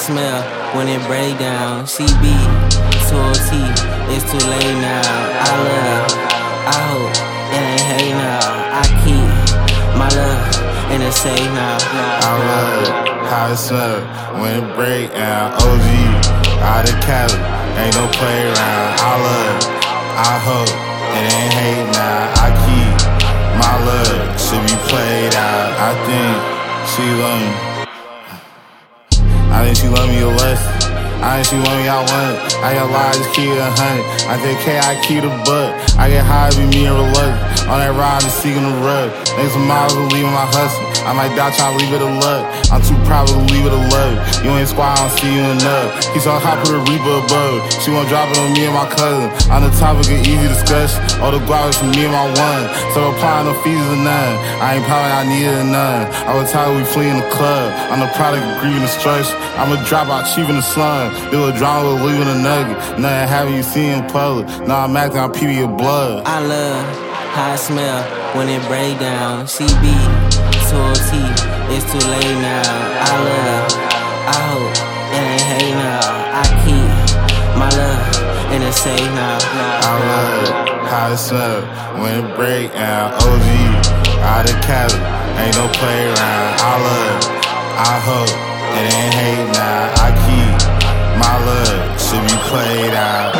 smell when it break down. CB to OT, it's too late now. I love, I hope it ain't hate now. I keep my love in the safe now. I love how it smell when it break down. OG out of Cali, ain't no play around. I love, I hope it ain't hate now. I keep my love, should be played out. I think she love me. I think she love me a lesson. I think she want me, I want it. I got lies, just keep it 100. I take care, I keep the buck. I get high, be me and reluctant. On that ride, just seeking the rug. Niggas some models who leaving my hustle. I might die trying to leave it a luck. I'm too proud to leave it a love. You ain't squad, I don't see you enough. He's so hot, put a reaper above. She won't drop it on me and my cousin. On the topic of easy discussion. All the guavas from me and my one. So applying no fees or none. I ain't probably I needed a none. I was tired we fleeing the club. I'm the product of grieving destruction. I'ma drop out achieving the slum. Do a drama with leaving a nugget. Nothing having you see in public. Now I'm acting on PB of blood. I love how it smell when it break down. CB to OT, it's too late now. I love, I hope it ain't hate now. I keep my love in the safe now. I love how it smell when it break down. OG out of Cali, ain't no play around. I love, I hope it ain't hate now. I keep my love, should be played out.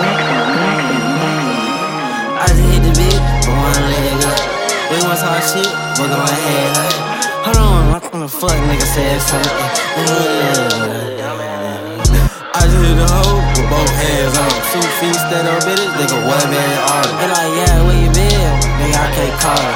I just hit the beat, but one leg up. We want to talk shit, but go ahead. Hold on, what the fuck nigga said something? I just hit the hoe with both hands on. 2 feet stand up in it, nigga, one man arm. And like, yeah, where you been? Nigga, I can't call it.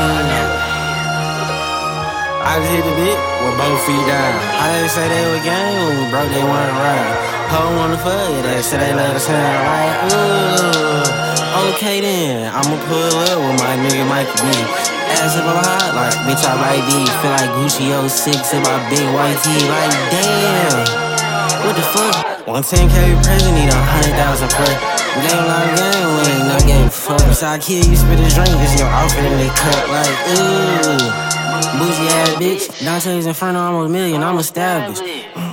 I just hit the beat with both feet down. I didn't say they were gang when we broke, they weren't right. Hoe wanna fuck, yeah, they said they love the sound like, okay then, I'ma pull up with my nigga Michael B. Ass if I'm hot, like, bitch, I like D. Feel like Gucci 06 in my big white tee, like, damn. What the fuck? 110K present, need 100,000 per. Game like game, we ain't no game fuck. So I kill you, spit a drink, it's your outfit in the cup, like, ooh. Bougie ass bitch, Dante's Inferno, almost $1 million, I'm established.